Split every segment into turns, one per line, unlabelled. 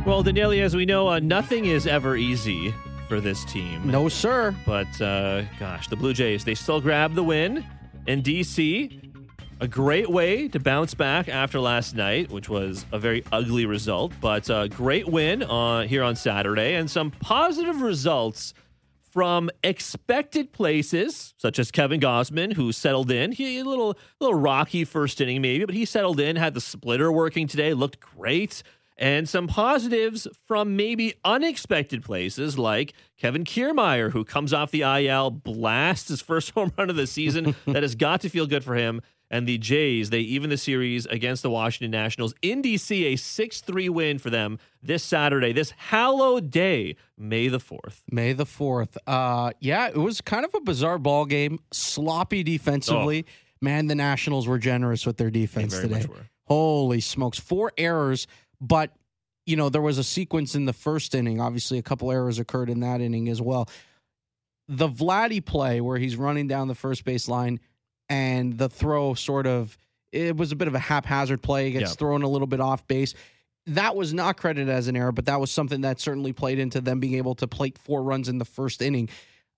Well, Daniele, as we know, nothing is ever easy for this team.
No, sir.
But, gosh, the Blue Jays, they still grab the win in D.C., a great way to bounce back after last night, which was a very ugly result, but a great win here on Saturday, and some positive results from expected places, such as Kevin Gausman, who settled in. He a little rocky first inning maybe, but he settled in, had the splitter working today, looked great. And some positives from maybe unexpected places like Kevin Kiermaier, who comes off the IL, blasts his first home run of the season. That has got to feel good for him. And the Jays, they even the series against the Washington Nationals in D.C., a 6-3 win for them this Saturday, this hallowed day, May the 4th.
May the 4th. Yeah, it was kind of a bizarre ball game, sloppy defensively. Oh. Man, the Nationals were generous with their defense today. Holy smokes. 4 errors, but, you know, there was a sequence in the first inning. Obviously, a couple errors occurred in that inning as well. The Vladdy play where he's running down the first base line, and the throw it was a bit of a haphazard play. It gets thrown a little bit off base. That was not credited as an error, but that was something that certainly played into them being able to plate 4 runs in the first inning.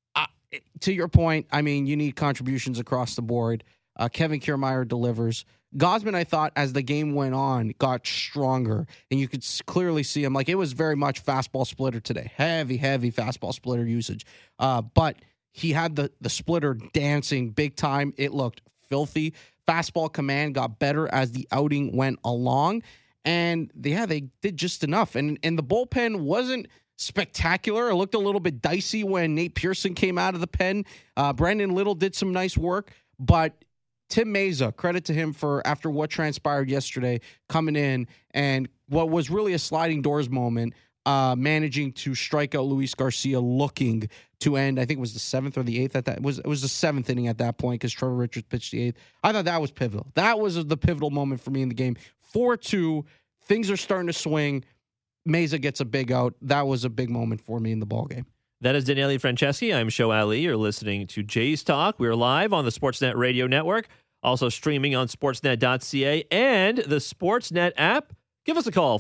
To your point, I mean, you need contributions across the board. Kevin Kiermaier delivers. Gausman, I thought, as the game went on, got stronger, and you could clearly see him. Like, it was very much fastball splitter today. Heavy fastball splitter usage. But he had the splitter dancing big time. It looked filthy. Fastball command got better as the outing went along. And, they did just enough. And the bullpen wasn't spectacular. It looked a little bit dicey when Nate Pearson came out of the pen. Brandon Little did some nice work. But Tim Mayza, credit to him for, after what transpired yesterday, coming in and what was really a sliding doors moment, managing to strike out Luis Garcia, looking to end. I think it was the 7th or the 8th at that. It was the 7th inning at that point because Trevor Richards pitched the 8th. I thought that was pivotal. That was the pivotal moment for me in the game. 4-2, things are starting to swing. Mayza gets a big out. That was a big moment for me in the ballgame.
That is Daniele Franceschi. I'm Show Ali. You're listening to Jays Talk. We're live on the Sportsnet Radio Network, also streaming on sportsnet.ca and the Sportsnet app. Give us a call,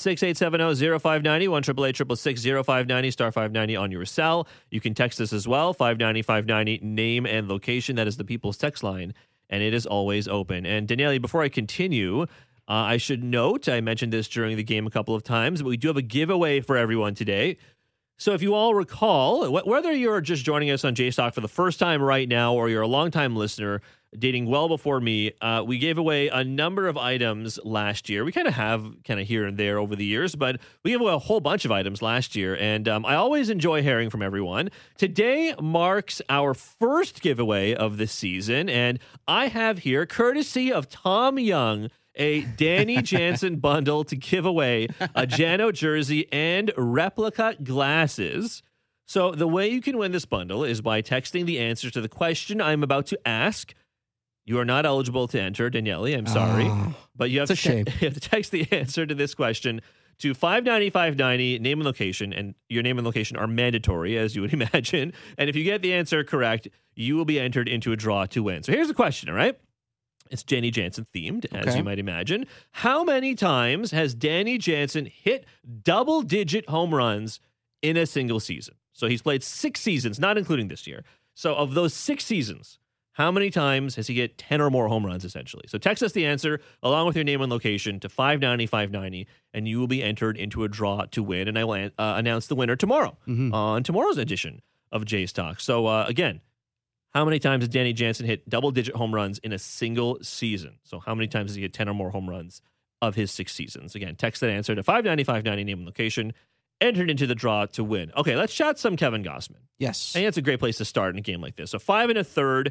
416-870-0590, 1-888-666-0590, star 590 on your cell. You can text us as well, 590-590, name and location. That is the People's Text line, and it is always open. And Daniele, before I continue, I should note, I mentioned this during the game a couple of times, but we do have a giveaway for everyone today. So if you all recall, whether you're just joining us on JStalk for the first time right now or you're a longtime listener dating well before me, we gave away a number of items last year. We kind of here and there over the years, but we gave away a whole bunch of items last year, and I always enjoy hearing from everyone. Today marks our first giveaway of the season, and I have here, courtesy of Tom Young, a Danny Jansen bundle to give away, a Jano jersey, and replica glasses. So the way you can win this bundle is by texting the answer to the question I'm about to ask. You are not eligible to enter, Daniele. I'm sorry. But you have to text the answer to this question to 590-590, name and location, and your name and location are mandatory, as you would imagine. And if you get the answer correct, you will be entered into a draw to win. So here's the question, all right? It's Danny Jansen themed, as you might imagine. How many times has Danny Jansen hit double-digit home runs in a single season? So he's played 6 seasons, not including this year. So of those 6 seasons, how many times has he hit 10 or more home runs, essentially? So text us the answer along with your name and location to 590-590, and you will be entered into a draw to win. And I will announce the winner tomorrow on tomorrow's edition of Jays Talk. So again, how many times has Danny Jansen hit double-digit home runs in a single season? So how many times has he hit 10 or more home runs of his 6 seasons? Again, text that answer to 590-590, name and location, entered into the draw to win. Okay, let's chat some Kevin Gausman.
Yes.
I think that's a great place to start in a game like this. So 5 1/3,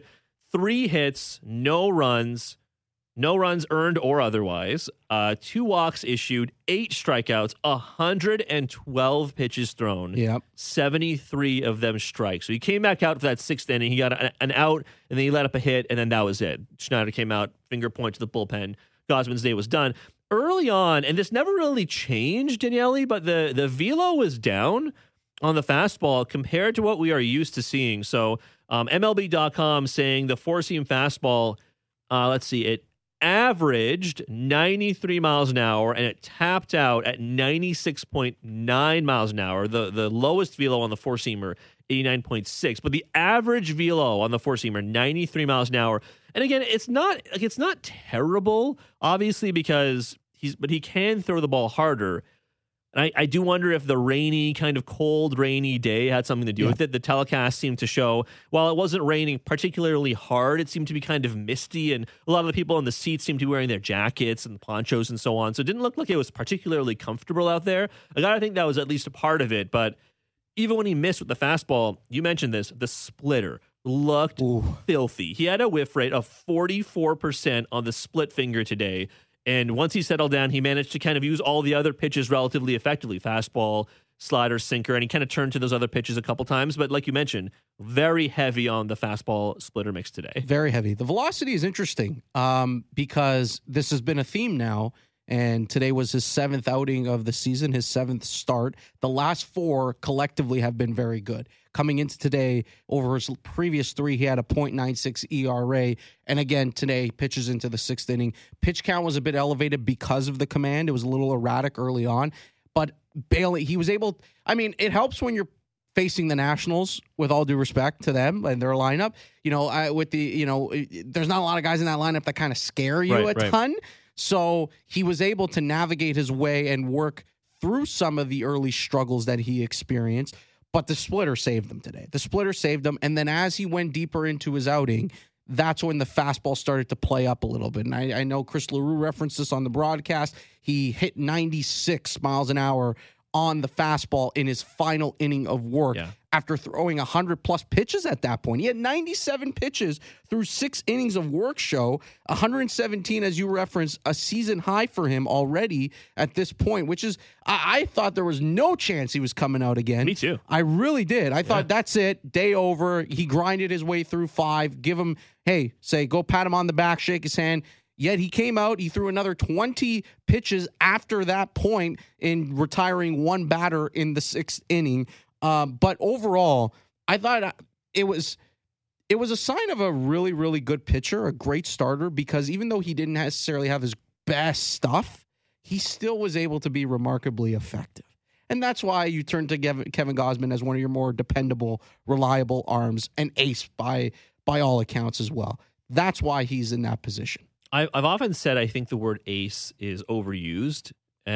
3 hits, no runs earned or otherwise, 2 walks issued, 8 strikeouts, 112 pitches thrown, 73 of them strikes. So he came back out for that 6th inning. He got an out, and then he let up a hit, and then that was it. Schneider came out, finger point to the bullpen. Gausman's day was done. Early on, and this never really changed, Daniele, but the velo was down on the fastball compared to what we are used to seeing. So MLB.com saying the four-seam fastball, it averaged 93 miles an hour, and it tapped out at 96.9 miles an hour. The lowest velo on the four-seamer, 89.6. But the average velo on the four-seamer, 93 miles an hour. And again, it's not terrible, obviously, because he can throw the ball harder. And I do wonder if the kind of cold, rainy day had something to do with it. The telecast seemed to show, while it wasn't raining particularly hard, it seemed to be kind of misty, and a lot of the people in the seats seemed to be wearing their jackets and ponchos and so on. So it didn't look like it was particularly comfortable out there. I got to think that was at least a part of it. But even when he missed with the fastball, you mentioned this, the splitter looked filthy. He had a whiff rate of 44% on the split finger today. And once he settled down, he managed to kind of use all the other pitches relatively effectively. Fastball, slider, sinker, and he kind of turned to those other pitches a couple times. But like you mentioned, very heavy on the fastball splitter mix today.
Very heavy. The velocity is interesting because this has been a theme now. And today was his 7th outing of the season, his 7th start. The last 4 collectively have been very good. Coming into today, over his previous 3, he had a .96 ERA. And again, today, pitches into the 6th inning. Pitch count was a bit elevated because of the command. It was a little erratic early on. But Bailey, he was able... I mean, it helps when you're facing the Nationals, with all due respect to them and their lineup. There's not a lot of guys in that lineup that kind of scare you a ton. So he was able to navigate his way and work through some of the early struggles that he experienced. But the splitter saved him today. The splitter saved him. And then as he went deeper into his outing, that's when the fastball started to play up a little bit. And I know Chris LaRue referenced this on the broadcast. He hit 96 miles an hour on the fastball in his final inning of work after throwing 100-plus pitches at that point. He had 97 pitches through 6 innings of work show, 117, as you referenced, a season high for him already at this point, which is, I thought there was no chance he was coming out again.
Me too.
I really did. I thought that's it, day over. He grinded his way through 5, give him, go pat him on the back, shake his hand. Yet he came out, he threw another 20 pitches after that point in retiring 1 batter in the 6th inning. But overall, I thought it was a sign of a really, really good pitcher, a great starter, because even though he didn't necessarily have his best stuff, he still was able to be remarkably effective. And that's why you turn to Kevin Gausman as one of your more dependable, reliable arms, and ace by all accounts as well. That's why he's in that position.
I've often said I think the word ace is overused.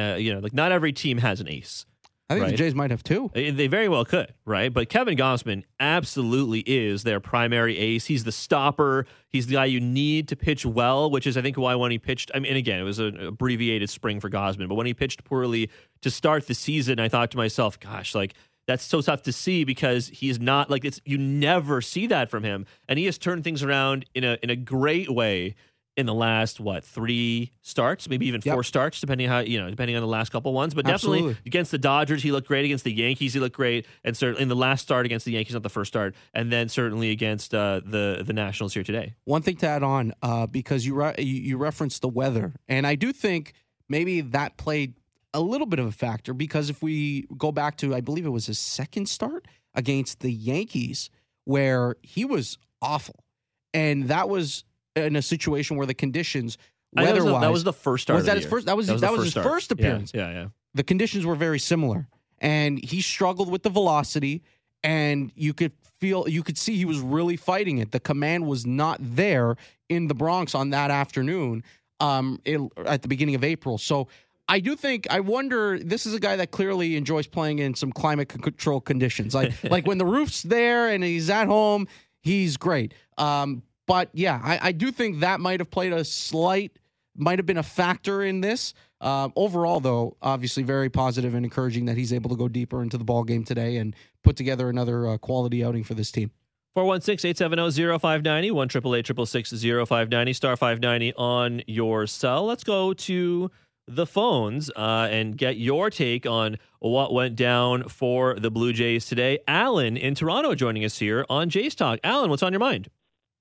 Not every team has an ace.
I think the Jays might have 2.
They very well could, right? But Kevin Gausman absolutely is their primary ace. He's the stopper. He's the guy you need to pitch well, which is, I think, why when he pitched, again, it was an abbreviated spring for Gausman, but when he pitched poorly to start the season, I thought to myself, gosh, that's so tough to see because he's not you never see that from him. And he has turned things around in a great way in the last 3 starts, maybe even 4 starts, depending on the last couple ones. But definitely against the Dodgers, he looked great. Against the Yankees, he looked great. And certainly in the last start against the Yankees, not the first start, and then certainly against the Nationals here today.
One thing to add on, because you referenced the weather, and I do think maybe that played a little bit of a factor, because if we go back to, I believe it was his 2nd start against the Yankees, where he was awful, and that was in a situation where the conditions weather-wise,
that was the first start.
Was that his first? That was his first appearance.
Yeah.
The conditions were very similar, and he struggled with the velocity, and you could see he was really fighting it. The command was not there in the Bronx on that afternoon at the beginning of April. So I wonder, this is a guy that clearly enjoys playing in some climate control conditions. Like when the roof's there and he's at home, he's great. But yeah, I do think that might have been a factor in this. Overall, though, obviously very positive and encouraging that he's able to go deeper into the ball game today and put together another quality outing for this team.
416-870-0590, 1-888-666-0590, star 590 on your cell. Let's go to the phones and get your take on what went down for the Blue Jays today. Alan in Toronto joining us here on Jays Talk. Alan, what's on your mind?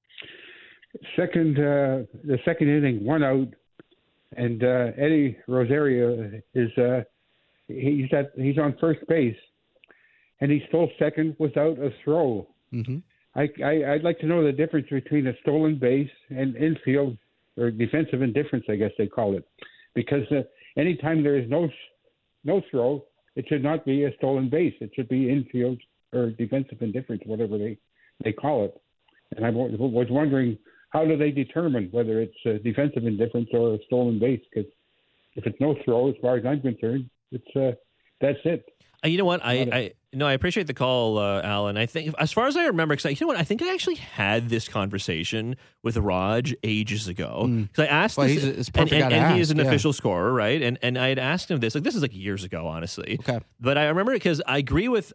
The second inning, 1 out, and Eddie Rosario is he's on first base, and he stole second without a throw.
Mm-hmm.
I'd like to know the difference between a stolen base and infield or defensive indifference, I guess they call it, because anytime there is no throw, it should not be a stolen base. It should be infield or defensive indifference, whatever they call it. And I was wondering, how do they determine whether it's a defensive indifference or a stolen base? Because if it's no throw, as far as I'm concerned, it's that's it.
You know what? I appreciate the call, Alan. I think, as far as I remember, because you know what? I think I actually had this conversation with Raj ages ago. Because I asked
well,
this, and he is an official scorer, right? And I had asked him this. Like, this is like years ago, honestly.
Okay.
But I remember it because I agree with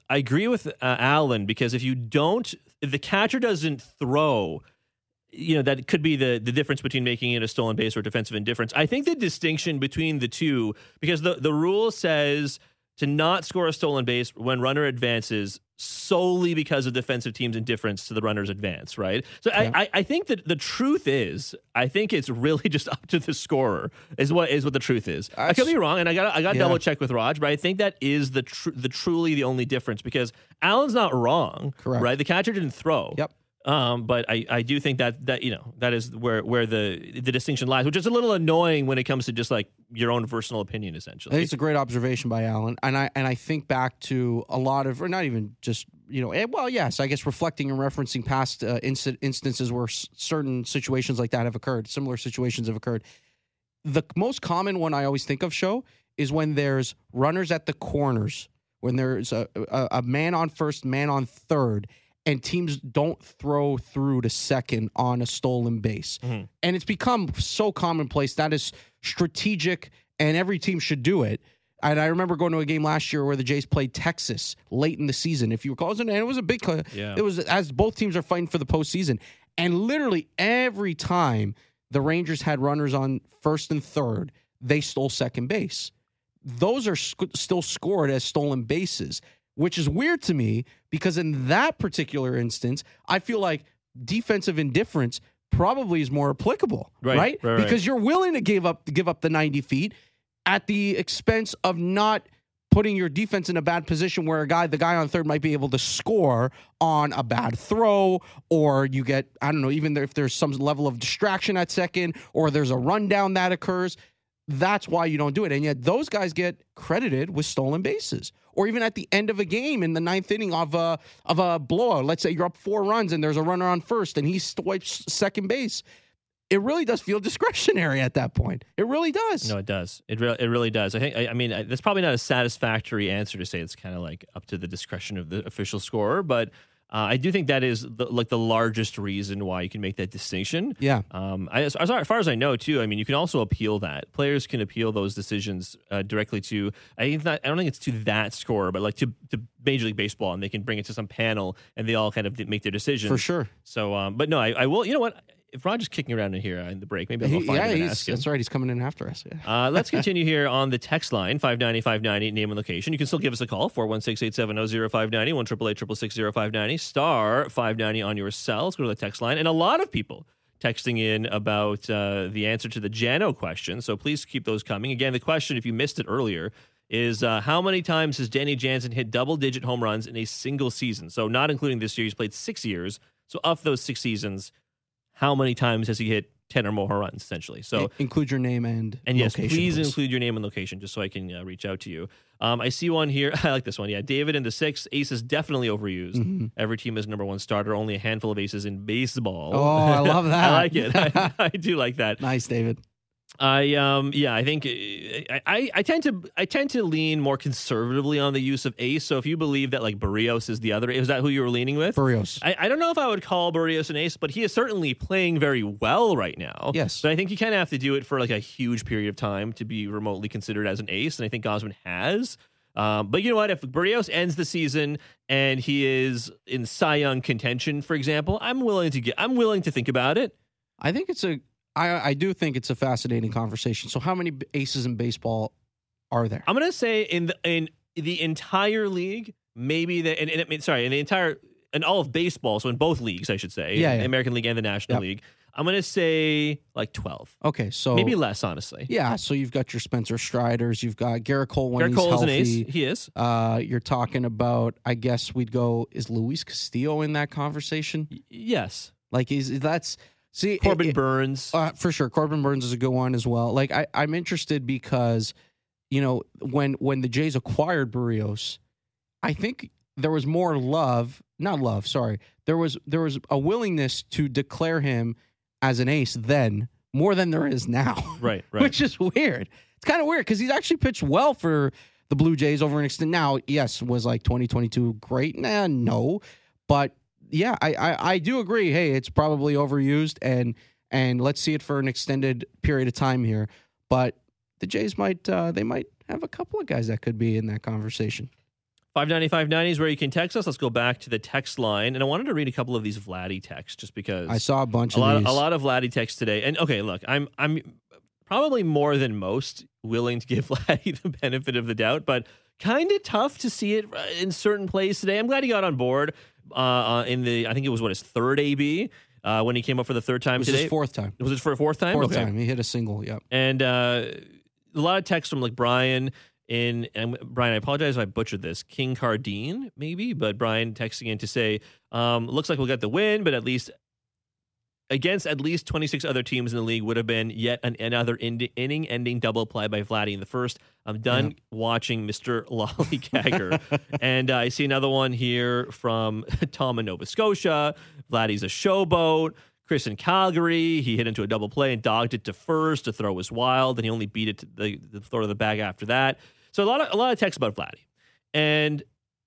Alan, because if the catcher doesn't throw, you know, that could be the difference between making it a stolen base or defensive indifference. I think the distinction between the two, because the rule says to not score a stolen base when runner advances solely because of defensive team's indifference to the runner's advance, right? So yeah. I think that the truth is, I think it's really just up to the scorer is what the truth is. I could be wrong, and I got double check with Raj, but I think that is the truly the only difference, because Allen's not wrong,
correct,
right? The catcher didn't throw.
Yep.
But I do think that you know, that is where the distinction lies, which is a little annoying when it comes to just like your own personal opinion, essentially.
I think it's a great observation by Alan, and I think back to a lot of, or not even just, you know, well, yes, I guess reflecting and referencing past instances where certain situations like that have occurred, similar situations have occurred. The most common one I always think of, Show, is when there's runners at the corners, when there's a man on first, man on third, and teams don't throw through to second on a stolen base. Mm-hmm. And it's become so commonplace. That is strategic, and every team should do it. And I remember going to a game last year where the Jays played Texas late in the season, if you recall. And it was a big It was as both teams are fighting for the postseason. And literally every time the Rangers had runners on first and third, they stole second base. Those are still scored as stolen bases, which is weird to me, because in that particular instance, I feel like defensive indifference probably is more applicable, right? Because you're willing to give up the 90 feet at the expense of not putting your defense in a bad position where the guy on third might be able to score on a bad throw, or you get, I don't know, even if there's some level of distraction at second, or there's a rundown that occurs. That's why you don't do it. And yet those guys get credited with stolen bases. Or even at the end of a game in the ninth inning of a blowout. Let's say you're up 4 runs and there's a runner on first and he swipes second base. It really does feel discretionary at that point. It really does.
No, it does. It really does. I mean, that's probably not a satisfactory answer to say it's kind of like up to the discretion of the official scorer, but I do think that is the largest reason why you can make that distinction.
Yeah.
As far as I know, too, I mean, you can also appeal that. Players can appeal those decisions directly to, I don't think it's to that scorer, but like to Major League Baseball, and they can bring it to some panel, and they all kind of make their decisions.
For sure.
So, but no, I will. You know what? If Roger's kicking around in here in the break, maybe I'll go find him and ask him.
That's right. He's coming in after us. Yeah.
Let's continue here on the text line, 590-590, name and location. You can still give us a call, 416-870-0590, 1-888-660-590, star 590 on your cell. Let's go to the text line. And a lot of people texting in about the answer to the Jano question, so please keep those coming. Again, the question, if you missed it earlier, is how many times has Danny Jansen hit double-digit home runs in a single season? So not including this year, he's played 6 years. So of those 6 seasons, how many times has he hit 10 or more home runs, essentially? So
include your name and
yes,
location,
please include your name and location, just so I can reach out to you. I see one here. I like this one. Yeah, David in the 6. Ace is definitely overused. Mm-hmm. Every team is number 1 starter. Only a handful of aces in baseball.
Oh, I love that.
I like it. I do like that.
Nice, David.
I think I tend to lean more conservatively on the use of ace. So if you believe that like Barrios is the other, is that who you were leaning with?
Barrios.
I don't know if I would call Barrios an ace, but he is certainly playing very well right now.
Yes.
But I think you kind of have to do it for like a huge period of time to be remotely considered as an ace, and I think Gausman has. But you know what? If Barrios ends the season and he is in Cy Young contention, for example, I'm willing to think about it.
I think I do think it's a fascinating conversation. So how many aces in baseball are there?
I'm going to say in the entire league, maybe in all of baseball, so in both leagues, I should say, the American League and the National League, I'm going to say like 12.
Okay, so
maybe less, honestly.
Yeah, so you've got your Spencer Striders, you've got Garrett Cole when
Garrett
he's
Cole
healthy.
Is an ace. He is.
You're talking about, I guess we'd go, is Luis Castillo in that conversation?
Yes.
Like that's See,
Corbin Burns.
For sure. Corbin Burns is a good one as well. Like, I'm interested because, you know, when the Jays acquired Berríos, I think there was more there was a willingness to declare him as an ace then, more than there is now.
Right.
Which is weird. It's kind of weird because he's actually pitched well for the Blue Jays over an extent. Now, yes, was like 2022 great? No. But yeah, I do agree. Hey, it's probably overused, and let's see it for an extended period of time here. But the Jays might have a couple of guys that could be in that conversation.
590-590 is where you can text us. Let's go back to the text line. And I wanted to read a couple of these Vladdy texts just because
I saw a bunch
a
of
lot of Vladdy texts today. And okay, look, I'm probably more than most willing to give Vladdy the benefit of the doubt, but kind of tough to see it in certain plays today. I'm glad he got on board I think it was his third AB when he came up for the third time today.
It was his fourth time.
Was it for a fourth time?
Fourth time. He hit a single, yep.
And a lot of texts from like Brian. And Brian, I apologize if I butchered this. King Cardine, maybe, but Brian texting in to say, looks like we'll get the win, but at least against at least 26 other teams in the league would have been yet another inning-ending double play by Vladdy in the first. I'm done watching Mr. Lollygagger. And I see another one here from Tom in Nova Scotia. Vladdy's a showboat. Chris in Calgary, he hit into a double play and dogged it to first. The throw was wild, and he only beat it to the throw to the bag after that. So a lot of text about Vladdy. And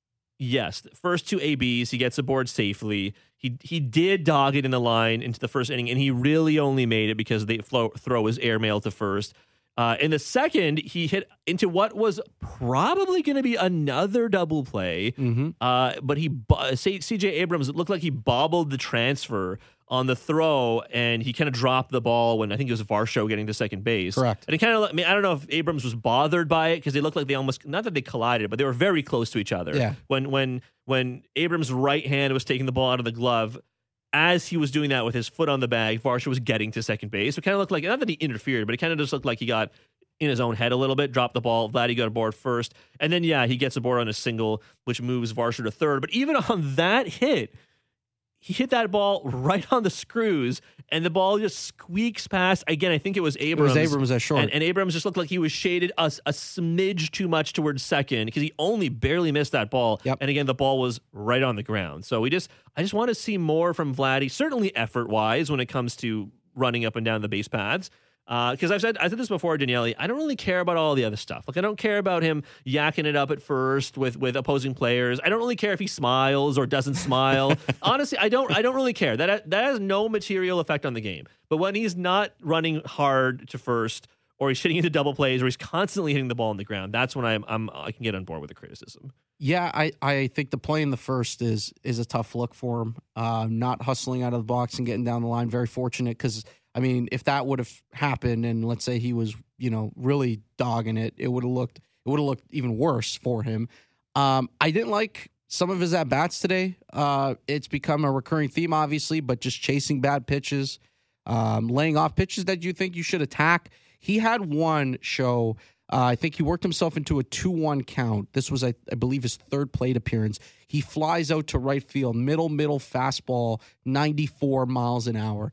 yes, the first two ABs, he gets aboard safely. He did dog it in the line into the first inning, and he really only made it because the throw was airmailed to first. In the second, he hit into what was probably going to be another double play, but C.J. Abrams, it looked like he bobbled the transfer on the throw, and he kind of dropped the ball when I think it was Varsho getting to second base.
Correct.
And it kind of, I don't know if Abrams was bothered by it because they looked like they almost, not that they collided, but they were very close to each other.
Yeah.
When Abrams' right hand was taking the ball out of the glove, as he was doing that with his foot on the bag, Varsho was getting to second base. So it kind of looked like, not that he interfered, but it kind of just looked like he got in his own head a little bit, dropped the ball. Vladdy got aboard first. And then, he gets aboard on a single, which moves Varsho to third. But even on that hit, he hit that ball right on the screws, and the ball just squeaks past. Again, I think it was Abrams.
It was Abrams that short.
And Abrams just looked like he was shaded a smidge too much towards second because he only barely missed that ball.
Yep.
And again, the ball was right on the ground. So I just want to see more from Vladdy, certainly effort-wise when it comes to running up and down the base paths. Because I said this before, Daniele, I don't really care about all the other stuff. Like, I don't care about him yakking it up at first with opposing players. I don't really care if he smiles or doesn't smile. Honestly, I don't really care. That has no material effect on the game. But when he's not running hard to first, or he's hitting into double plays, or he's constantly hitting the ball on the ground, that's when I can get on board with the criticism.
Yeah, I think the play in the first is a tough look for him. Not hustling out of the box and getting down the line. Very fortunate because, I mean, if that would have happened and let's say he was, really dogging it, it would have looked even worse for him. I didn't like some of his at-bats today. It's become a recurring theme, obviously, but just chasing bad pitches, laying off pitches that you think you should attack. He had one show, I think he worked himself into a 2-1 count. This was, I believe, his third plate appearance. He flies out to right field, middle fastball, 94 miles an hour.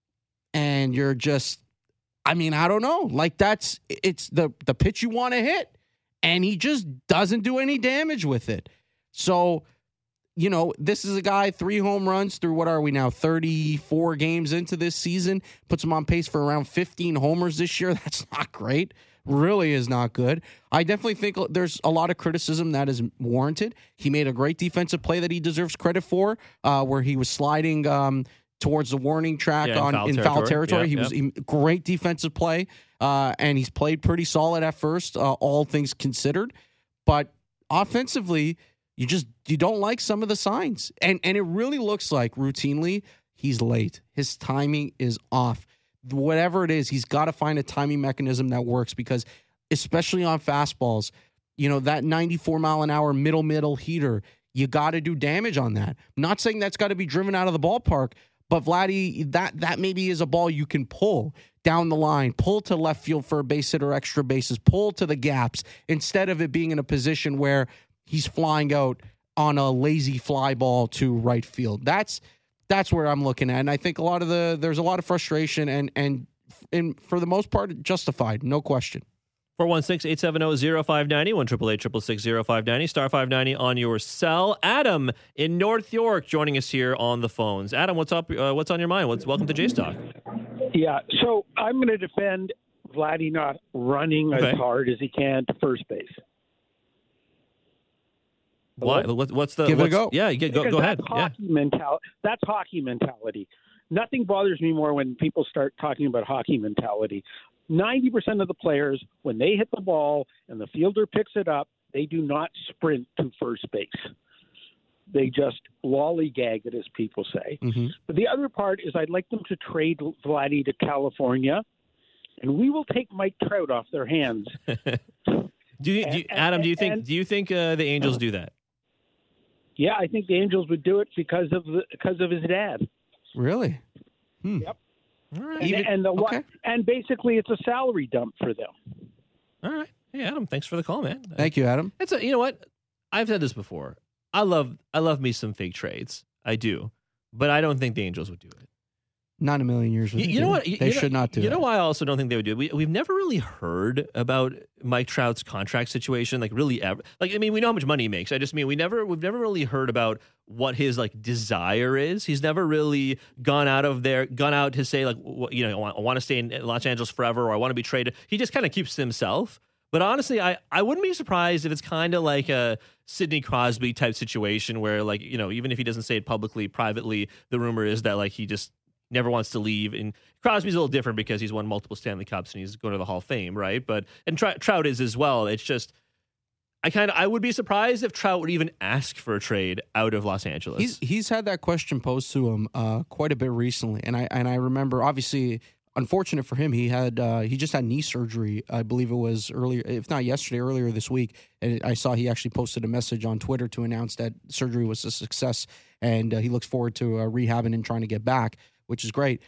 And you're just, I don't know. Like, it's the pitch you want to hit. And he just doesn't do any damage with it. So, this is a guy, 3 home runs through, what are we now, 34 games into this season. Puts him on pace for around 15 homers this year. That's not great. Really is not good. I definitely think there's a lot of criticism that is warranted. He made a great defensive play that he deserves credit for, where he was sliding towards the warning track in foul territory. He was great defensive play, and he's played pretty solid at first, all things considered. But offensively, you don't like some of the signs, and it really looks like routinely he's late. His timing is off. Whatever it is, he's got to find a timing mechanism that works because, especially on fastballs, that 94 mile an hour middle heater, you got to do damage on that. I'm not saying that's got to be driven out of the ballpark. But Vladdy, that maybe is a ball you can pull down the line, pull to left field for a base hit or extra bases, pull to the gaps, instead of it being in a position where he's flying out on a lazy fly ball to right field. That's That's where I'm looking at. And I think there's a lot of frustration and for the most part, justified. No question.
416-870-0590, 1-888-666-0590, star 590 on your cell. Adam in North York joining us here on the phones. Adam, what's up? What's on your mind? Welcome to Jays Talk.
Yeah, so I'm going to defend Vladdy not running as hard as he can to first base.
Why? What's the?
Give it a go.
Yeah, go ahead.
That's hockey mentality. Nothing bothers me more when people start talking about hockey mentality. 90% of the players, when they hit the ball and the fielder picks it up, they do not sprint to first base. They just lollygag it, as people say. Mm-hmm. But the other part is I'd like them to trade Vladdy to California, and we will take Mike Trout off their hands.
Do you think the Angels do that?
Yeah, I think the Angels would do it because of his dad.
Really?
Yep.
All right.
And basically, it's a salary dump for them.
All right. Hey, Adam, thanks for the call, man.
Thank you, Adam.
You know what? I've said this before. I love me some fake trades. I do, but I don't think the Angels would do it.
Not in a million years.
You know what?
They should not do it.
You know why I also don't think they would do it? We've never really heard about Mike Trout's contract situation, like really ever. Like, I mean, we know how much money he makes. I just mean we've never really heard about what his like desire is. He's never really gone out to say like, I want to stay in Los Angeles forever, or I want to be traded. He just kind of keeps to himself. But honestly, I wouldn't be surprised if it's kind of like a Sidney Crosby type situation where, like, even if he doesn't say it publicly, privately, the rumor is that like he just never wants to leave. And Crosby's a little different because he's won multiple Stanley Cups and he's going to the Hall of Fame, right? And Trout is as well. It's just I would be surprised if Trout would even ask for a trade out of Los Angeles.
He's had that question posed to him quite a bit recently, and I remember, obviously, unfortunate for him, he just had knee surgery. I believe it was earlier, if not yesterday, earlier this week. And I saw he actually posted a message on Twitter to announce that surgery was a success, and he looks forward to rehabbing and trying to get back, which is great.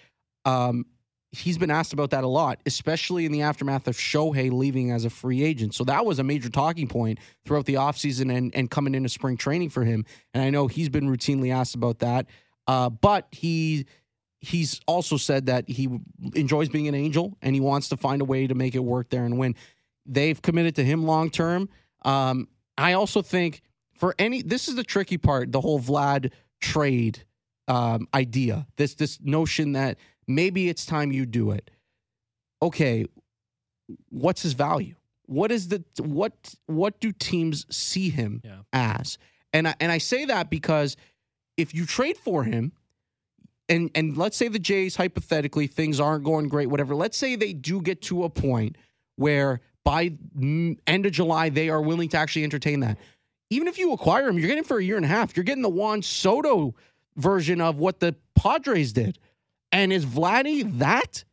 He's been asked about that a lot, especially in the aftermath of Shohei leaving as a free agent. So that was a major talking point throughout the offseason and coming into spring training for him. And I know he's been routinely asked about that. But he's also said that he enjoys being an Angel and he wants to find a way to make it work there and win. They've committed to him long term. I also think this is the tricky part, the whole Vlad trade idea. This notion that maybe it's time you do it. Okay, what's his value? What do teams see him as? And I say that because if you trade for him, and let's say the Jays, hypothetically, things aren't going great, whatever. Let's say they do get to a point where by end of July, they are willing to actually entertain that. Even if you acquire him, you're getting him for a year and a half. You're getting the Juan Soto version of what the Padres did. And is Vladdy that?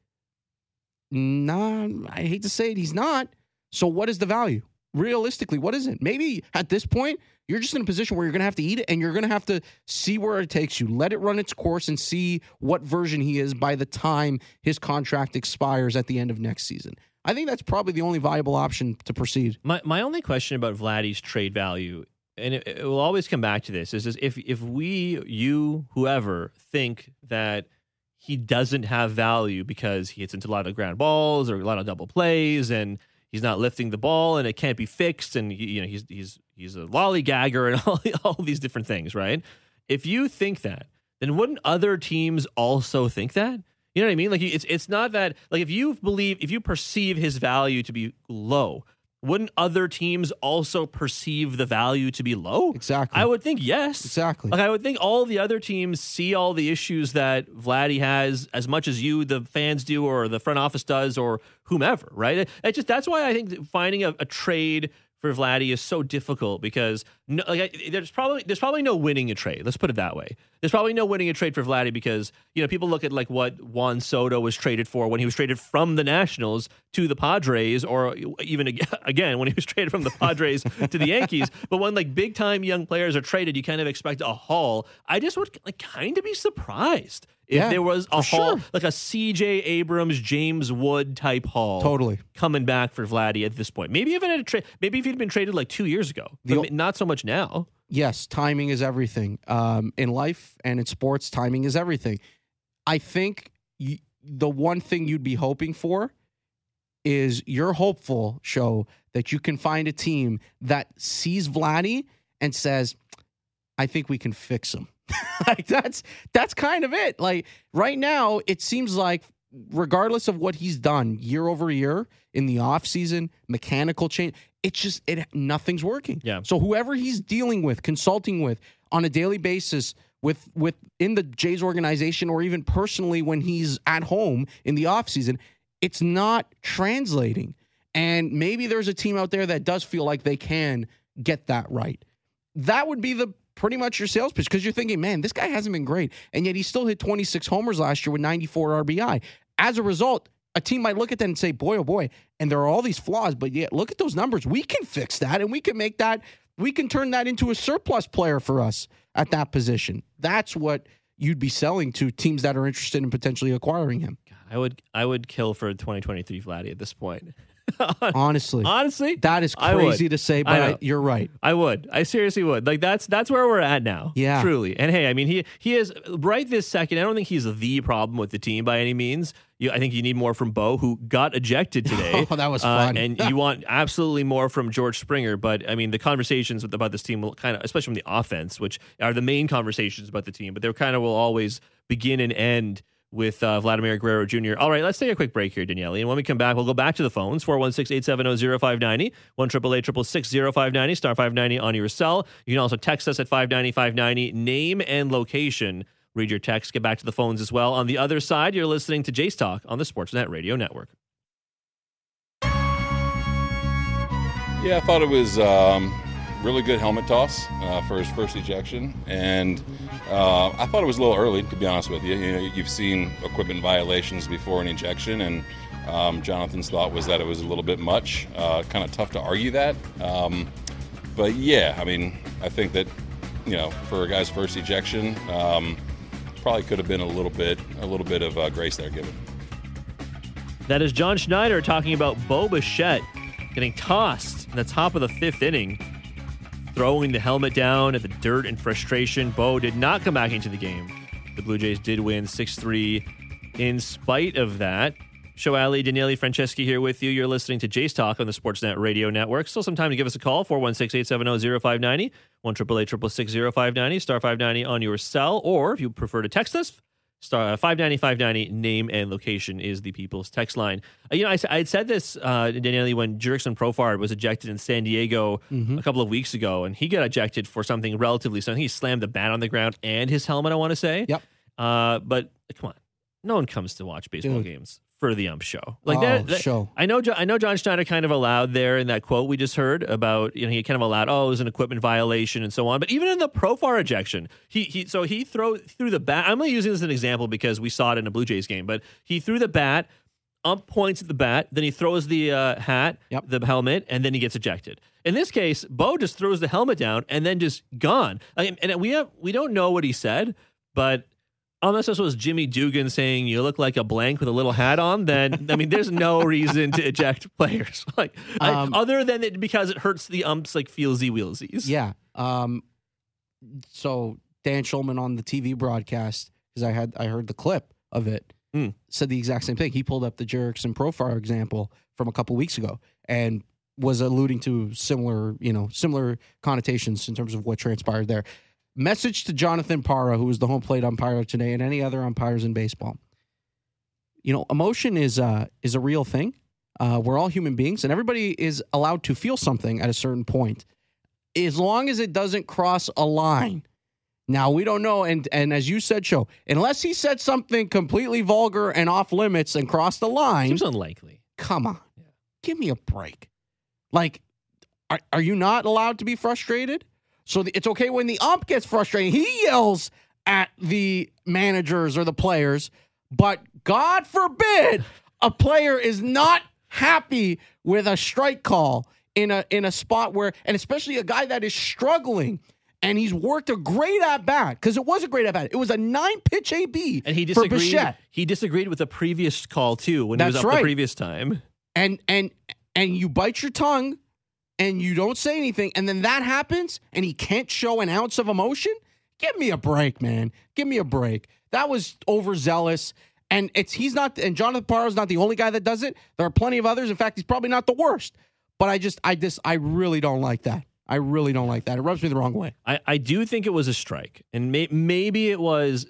Nah, I hate to say it, he's not. So what is the value? Realistically, what is it? Maybe at this point, you're just in a position where you're going to have to eat it and you're going to have to see where it takes you. Let it run its course and see what version he is by the time his contract expires at the end of next season. I think that's probably the only viable option to proceed.
My only question about Vladdy's trade value, and it will always come back to this, is if you, whoever, think that he doesn't have value because he hits into a lot of ground balls or a lot of double plays and he's not lifting the ball and it can't be fixed and he's a lollygagger and all these different things, right? If you think that, then wouldn't other teams also think that? You know what I mean? Like it's not that, like, if you perceive his value to be low, wouldn't other teams also perceive the value to be low?
Exactly.
I would think yes.
Exactly.
Like, I would think all the other teams see all the issues that Vladdy has as much as you, the fans, do, or the front office does, or whomever, right? That's why I think finding a trade for Vladdy is so difficult, because there's probably no winning a trade. Let's put it that way. There's probably no winning a trade for Vladdy because, people look at like what Juan Soto was traded for when he was traded from the Nationals to the Padres, or even again when he was traded from the Padres to the Yankees. But when like big time young players are traded, you kind of expect a haul. I just would kind of be surprised if there was a haul, like a C.J. Abrams, James Wood type haul,
totally
coming back for Vladdy at this point. Maybe if it had been traded like 2 years ago, but not so much now.
Yes, timing is everything. In life and in sports, timing is everything. I think the one thing you'd be hoping for is you're hopeful, Show, that you can find a team that sees Vladdy and says, I think we can fix him. Like that's kind of it. Like right now, it seems like regardless of what he's done year over year in the offseason, mechanical change, nothing's working.
Yeah.
So whoever he's dealing with, consulting with on a daily basis within the Jays organization or even personally when he's at home in the offseason, it's not translating. And maybe there's a team out there that does feel like they can get that right. That would be pretty much your sales pitch, because you're thinking, man, this guy hasn't been great, and yet he still hit 26 homers last year with 94 RBI. As a result, a team might look at that and say, boy, oh boy, and there are all these flaws, but yet look at those numbers. We can fix that, and we can turn that into a surplus player for us at that position. That's what you'd be selling to teams that are interested in potentially acquiring him.
God, I would kill for 2023 Vladdy at this point.
Honestly, that is crazy to say, but you're right.
I seriously would. Like that's where we're at now.
Yeah,
truly. And hey, I mean, he is right this second. I don't think he's the problem with the team by any means. I think you need more from Bo, who got ejected today.
Oh, that was fun.
And you want absolutely more from George Springer. But I mean, the conversations about this team will kind of, especially from the offense, which are the main conversations about the team, but they kind of will always begin and end with Vladimir Guerrero Jr. All right, let's take a quick break here, Daniele. And when we come back, we'll go back to the phones, 416-870-0590, 1-888-660-590, star 590 on your cell. You can also text us at 590-590, name and location. Read your text, get back to the phones as well. On the other side, you're listening to Jays Talk on the Sportsnet Radio Network.
Yeah, I thought it was really good helmet toss for his first ejection, and I thought it was a little early, to be honest with you. You've seen equipment violations before an ejection, and Jonathan's thought was that it was a little bit much. Kind of tough to argue that, but yeah, I mean, I think that for a guy's first ejection, probably could have been a little bit of grace there given.
That is John Schneider talking about Bo Bichette getting tossed in the top of the fifth inning, throwing the helmet down at the dirt in frustration. Bo did not come back into the game. The Blue Jays did win 6-3 in spite of that. Show Ali, Daniele Franceschi here with you. You're listening to Jays Talk on the Sportsnet Radio Network. Still some time to give us a call, 416-870-0590, 1-888-660-590, star 590 on your cell, or if you prefer to text us, star 590-590, name and location is the people's text line. I had said this, Daniele, when Jurickson Profar was ejected in San Diego a couple of weeks ago, and he got ejected for something relatively simple. He slammed the bat on the ground and his helmet, I want to say.
Yep.
But come on, no one comes to watch baseball games for the show.
Show.
I know John Schneider kind of allowed there in that quote we just heard about, he kind of allowed, it was an equipment violation and so on. But even in the Profar ejection, he threw the bat. I'm only using this as an example because we saw it in a Blue Jays game, but he threw the bat, ump points at the bat, then he throws the hat, the helmet, and then he gets ejected. In this case, Bo just throws the helmet down and then just gone. And we don't know what he said, but unless this was Jimmy Dugan saying you look like a blank with a little hat on, then I mean, there's no reason to eject players other than because it hurts the umps like feelsy wheelsies.
Yeah. So Dan Schulman on the TV broadcast, because I heard the clip of it, said the exact same thing. He pulled up the Jurickson Profar example from a couple weeks ago and was alluding to similar connotations in terms of what transpired there. Message to Jonathan Parra, who is the home plate umpire today, and any other umpires in baseball. Emotion is a real thing. We're all human beings, and everybody is allowed to feel something at a certain point, as long as it doesn't cross a line. Now, we don't know, and as you said, Show, unless he said something completely vulgar and off limits and crossed the line.
Seems unlikely.
Come on. Yeah. Give me a break. Like, are you not allowed to be frustrated? So it's okay when the ump gets frustrated. He yells at the managers or the players, but God forbid a player is not happy with a strike call in a spot where, and especially a guy that is struggling, and he's worked a great at-bat, because it was a great at-bat. It was a 9-pitch AB
and he disagreed.
For Bichette.
He disagreed with the previous call, too, when he was up the previous time.
And you bite your tongue and you don't say anything, and then that happens, and he can't show an ounce of emotion? Give me a break, man. Give me a break. That was overzealous. And Jonathan Parra's not the only guy that does it. There are plenty of others. In fact, he's probably not the worst. But I really don't like that. I really don't like that. It rubs me the wrong way.
I do think it was a strike, and maybe it was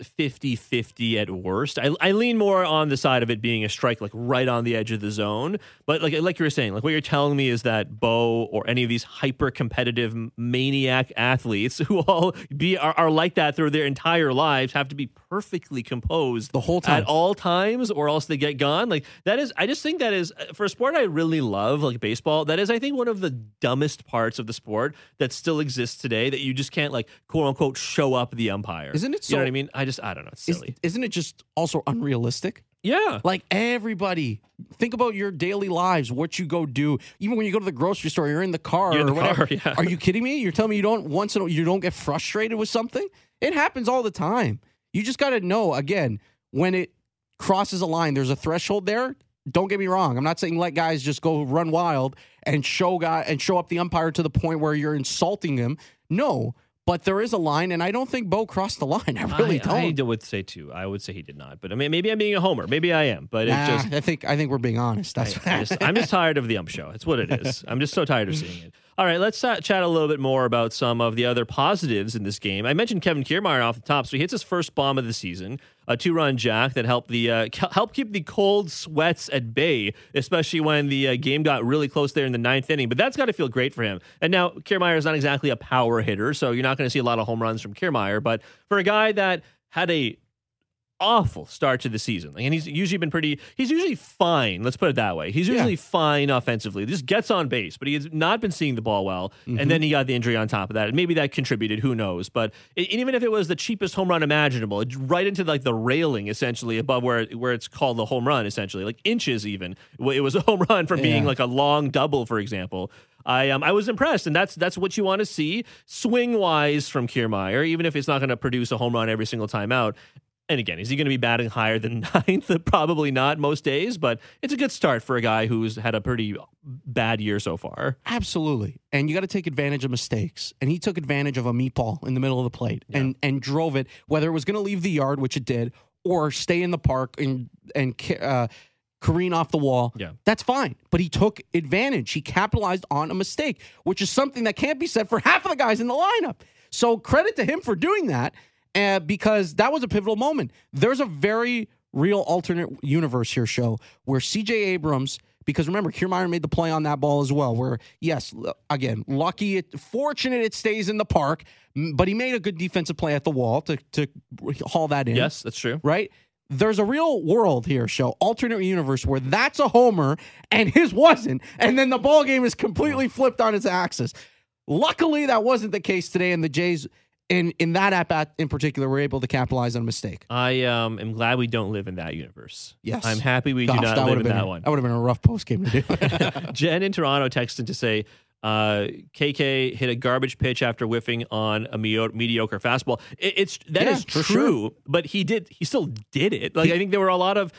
50-50 at worst. I lean more on the side of it being a strike, like right on the edge of the zone. But like you were saying, like what you're telling me is that Bo or any of these hyper-competitive maniac athletes who all are like that through their entire lives have to be perfectly composed
the whole time
at all times, or else they get gone. Like that is, I just think that is, for a sport I really love, like baseball, that is, I think, one of the dumbest parts of the sport that still exists today, that you just can't, like, quote unquote show up the umpire.
Isn't it so?
You know what I mean? I don't know. It's silly.
Isn't it just also unrealistic?
Yeah.
Like, everybody, think about your daily lives, what you go do. Even when you go to the grocery store, you're in the car or whatever.
Yeah.
Are you kidding me? You're telling me you don't get frustrated with something? It happens all the time. You just got to know, again, when it crosses a line, there's a threshold there. Don't get me wrong. I'm not saying let guys just go run wild and show up the umpire to the point where you're insulting him. No, but there is a line, and I don't think Bo crossed the line. I really don't.
I would say too. I would say he did not. But I mean, maybe I'm being a homer. Maybe I am. But it's just.
I think we're being honest.
I'm just tired of the ump show. That's what it is. I'm just so tired of seeing it. All right, let's chat a little bit more about some of the other positives in this game. I mentioned Kevin Kiermaier off the top, so he hits his first bomb of the season, a 2-run jack that helped keep the cold sweats at bay, especially when the game got really close there in the 9th inning. But that's got to feel great for him. And now Kiermaier is not exactly a power hitter, so you're not going to see a lot of home runs from Kiermaier. But for a guy that had a awful start to the season, and he's usually fine, let's put it that way. He's usually fine offensively, just gets on base, but he has not been seeing the ball well. And then he got the injury on top of that, and maybe that contributed, who knows. But even if it was the cheapest home run imaginable, right into like the railing essentially above where it's called the home run, essentially like inches, even it was a home run from being like a long double, for example. I was impressed, and that's what you want to see swing wise from Kiermaier, even if it's not going to produce a home run every single time out. And again, is he going to be batting higher than 9th? Probably not most days, but it's a good start for a guy who's had a pretty bad year so far.
Absolutely. And you got to take advantage of mistakes. And he took advantage of a meatball in the middle of the plate and drove it, whether it was going to leave the yard, which it did, or stay in the park and careen off the wall.
Yeah.
That's fine. But he took advantage. He capitalized on a mistake, which is something that can't be said for half of the guys in the lineup. So credit to him for doing that. Because that was a pivotal moment. There's a very real alternate universe here, show, where C.J. Abrams, because remember, Kiermaier made the play on that ball as well, where, yes, again, fortunate it stays in the park, but he made a good defensive play at the wall to haul that in.
Yes, that's true.
Right? There's a real world here, show, alternate universe, where that's a homer and his wasn't, and then the ball game is completely flipped on its axis. Luckily, that wasn't the case today, and the Jays, in that at-bat in particular, we're able to capitalize on a mistake.
I am glad we don't live in that universe.
Yes.
I'm happy we do not live in that one.
That would have been a rough post game to do.
Jen in Toronto texted to say, KK hit a garbage pitch after whiffing on a mediocre fastball. That is true, sure. But he still did it. Like, I think there were a lot of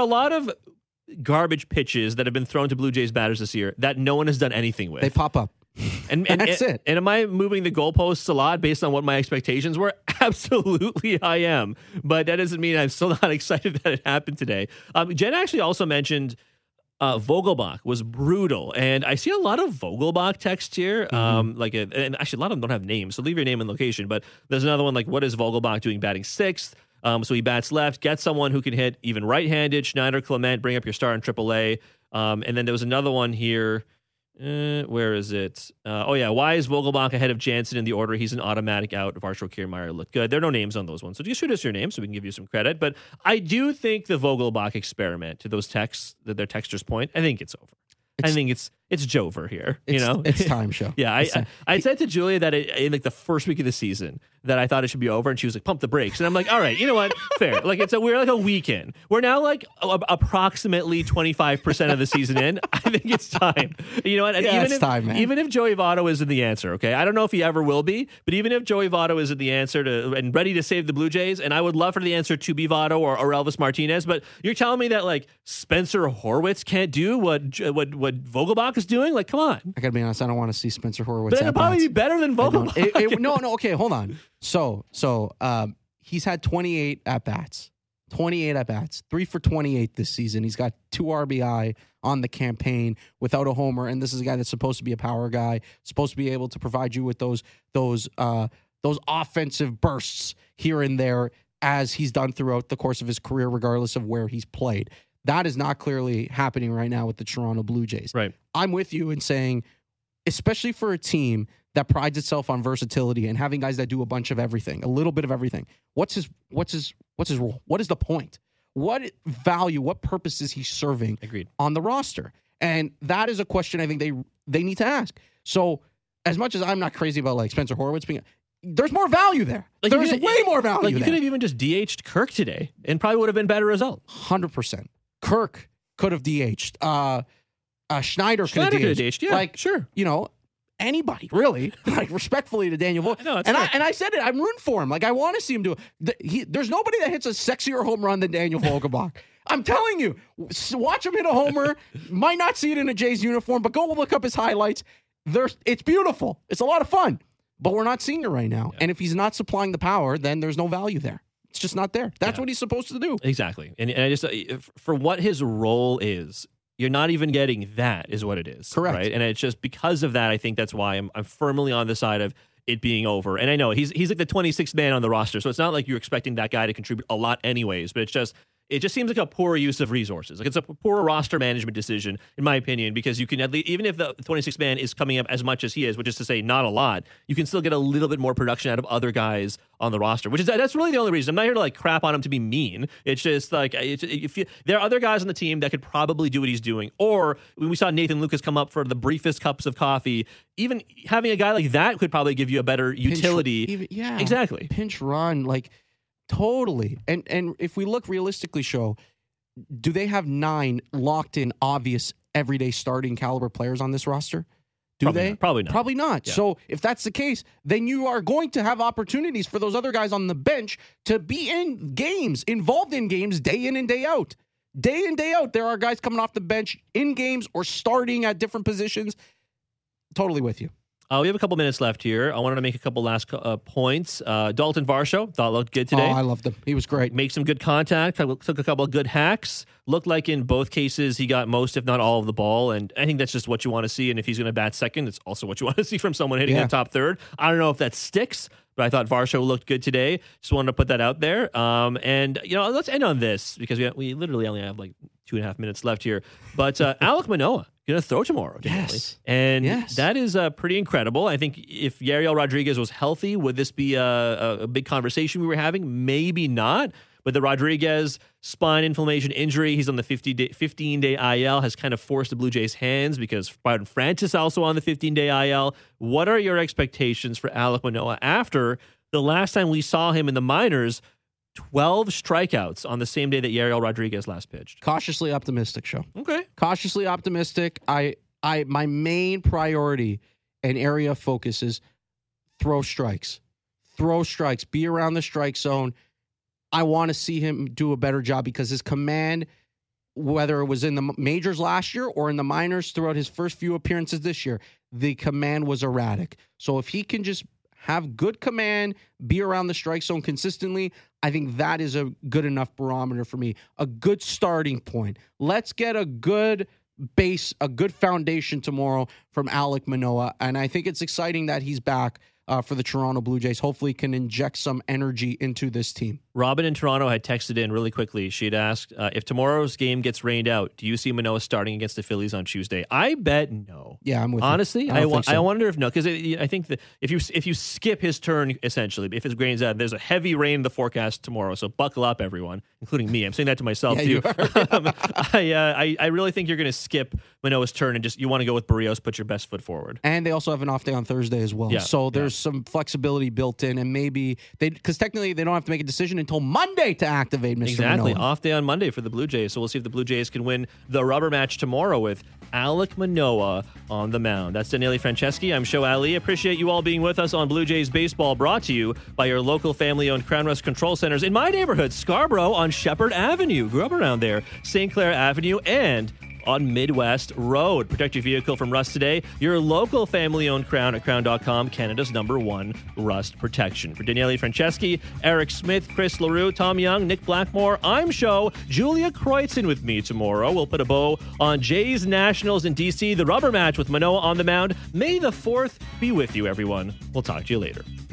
garbage pitches that have been thrown to Blue Jays batters this year that no one has done anything with.
They pop up.
And
that's it.
And am I moving the goalposts a lot based on what my expectations were? Absolutely, I am. But that doesn't mean I'm still not excited that it happened today. Jen actually also mentioned Vogelbach was brutal, and I see a lot of Vogelbach text here.
Mm-hmm.
And actually, a lot of them don't have names, so leave your name and location. But there's another one like, what is Vogelbach doing batting 6th? So he bats left. Get someone who can hit even right-handed. Schneider, Clement, bring up your star in AAA. And then there was another one here. Where is it? Why is Vogelbach ahead of Jansen in the order? He's an automatic out. Varsho Kiermaier looked good. There are no names on those ones, so just shoot us your name so we can give you some credit. But I do think the Vogelbach experiment, to those texts, their texters' point, I think it's over. I think it's Jover here.
It's time, show.
Yeah, I said to Julia that in like the first week of the season that I thought it should be over, and she was like, "Pump the brakes." And I'm like, "All right, you know what? Fair." Like we're like a weekend. We're now like approximately 25% of the season in. I think it's time. You know what? And
it's time, man.
Even if Joey Votto isn't the answer, okay, I don't know if he ever will be, but even if Joey Votto isn't the answer and ready to save the Blue Jays, and I would love for the answer to be Votto or Elvis Martinez, but you're telling me that like Spencer Horwitz can't do what Vogelbach is is doing? Like, come on.
I got to be honest, I don't want to see Spencer Horwitz.
But it'll probably be better than Vogelbach.
No, okay, hold on. So he's had 28 at-bats. 28 at-bats. 3 for 28 this season. He's got 2 RBI on the campaign without a homer, and this is a guy that's supposed to be a power guy, supposed to be able to provide you with those offensive bursts here and there as he's done throughout the course of his career, regardless of where he's played. That is not clearly happening right now with the Toronto Blue Jays.
Right.
I'm with you in saying, especially for a team that prides itself on versatility and having guys that do a bunch of everything, a little bit of everything. What's his role? What is the point? What value, what purpose is he serving on the roster? And that is a question I think they need to ask. So as much as I'm not crazy about like Spencer Horwitz being, there's more value there.
Like
there's way more value there.
You could have even just DH'd Kirk today and probably would have been better result.
100%. Kirk could have DH'd. Schneider could have DH'd.
Yeah, like, sure.
You know, anybody, really. Like, respectfully to Daniel Vogelbach. I said it. I'm rooting for him. Like, I want to see him do it. There's nobody that hits a sexier home run than Daniel Vogelbach. I'm telling you. Watch him hit a homer. Might not see it in a Jays uniform, but go look up his highlights. It's beautiful. It's a lot of fun. But we're not seeing it right now. Yeah. And if he's not supplying the power, then there's no value there. It's just not there. That's what he's supposed to do.
Exactly. And I just, for what his role is, you're not even getting that is what it is.
Correct.
Right. And it's just because of that, I think that's why I'm firmly on the side of it being over. And I know he's like the 26th man on the roster. So it's not like you're expecting that guy to contribute a lot anyways, but it just seems like a poor use of resources. Like it's a poor roster management decision, in my opinion, because you can at least, even if the 26th man is coming up as much as he is, which is to say not a lot, you can still get a little bit more production out of other guys on the roster, that's really the only reason. I'm not here to like crap on him to be mean. It's just like, there are other guys on the team that could probably do what he's doing. Or when we saw Nathan Lucas come up for the briefest cups of coffee, even having a guy like that could probably give you a better utility. Exactly.
Pinch run, like, totally. And if we look realistically, do they have 9 locked in, obvious, everyday starting caliber players on this roster?
Probably not.
Probably not. Yeah. So if that's the case, then you are going to have opportunities for those other guys on the bench to be in games, involved in games day in and day out. Day in, day out, there are guys coming off the bench in games or starting at different positions. Totally with you.
We have a couple minutes left here. I wanted to make a couple last points. Dalton Varsho thought looked good today.
Oh, I loved him. He was great.
Make some good contact. Took a couple of good hacks. Looked like in both cases he got most, if not all, of the ball. And I think that's just what you want to see. And if he's going to bat second, it's also what you want to see from someone hitting in top third. I don't know if that sticks, but I thought Varsho looked good today. Just wanted to put that out there. And let's end on this because we literally only have like 2.5 minutes left here. But Alek Manoah going to throw tomorrow.
Yes.
And that is pretty incredible. I think if Yariel Rodriguez was healthy, would this be a big conversation we were having? Maybe not. But the Rodriguez spine inflammation injury, he's on the 15-day IL, has kind of forced the Blue Jays' hands because Byron Francis also on the 15-day IL. What are your expectations for Alek Manoah after the last time we saw him in the minors, 12 strikeouts on the same day that Yariel Rodriguez last pitched?
Cautiously optimistic,
Okay.
Cautiously optimistic. My main priority and area of focus is throw strikes. Be around the strike zone. I want to see him do a better job because his command, whether it was in the majors last year or in the minors throughout his first few appearances this year, the command was erratic. So if he can just have good command, be around the strike zone consistently, I think that is a good enough barometer for me, a good starting point. Let's get a good base, a good foundation tomorrow from Alek Manoah, and I think it's exciting that he's back for the Toronto Blue Jays. Hopefully can inject some energy into this team.
Robin in Toronto had texted in really quickly. She'd asked, if tomorrow's game gets rained out, do you see Manoah starting against the Phillies on Tuesday? I bet no.
Yeah, I'm with
Honestly,
you.
I wonder if no, because I think that if you skip his turn, essentially, if it rains out, there's a heavy rain in the forecast tomorrow, so buckle up, everyone, including me. I'm saying that to myself, too. I really think you're going to skip Manoah's turn and you want to go with Barrios, put your best foot forward.
And they also have an off day on Thursday as well. So there's some flexibility built in, and maybe because technically they don't have to make a decision until Monday to activate Mr.
Exactly.
Manoah.
Off day on Monday for the Blue Jays. So we'll see if the Blue Jays can win the rubber match tomorrow with Alek Manoah on the mound. That's Daniele Franceschi. I'm Show Ali. Appreciate you all being with us on Blue Jays Baseball, brought to you by your local family-owned Crown Rest Control Centers in my neighborhood, Scarborough on Shepherd Avenue. Grew up around there. St. Clair Avenue and on Midwest Road. Protect your vehicle from rust today. Your local family-owned Crown at crown.com, Canada's #1 rust protection. For Daniele Franceschi, Eric Smith, Chris LaRue, Tom Young, Nick Blackmore, I'm Show. Julia Kreutzen with me tomorrow. We'll put a bow on Jays Nationals in D.C., the rubber match with Manoah on the mound. May the 4th be with you, everyone. We'll talk to you later.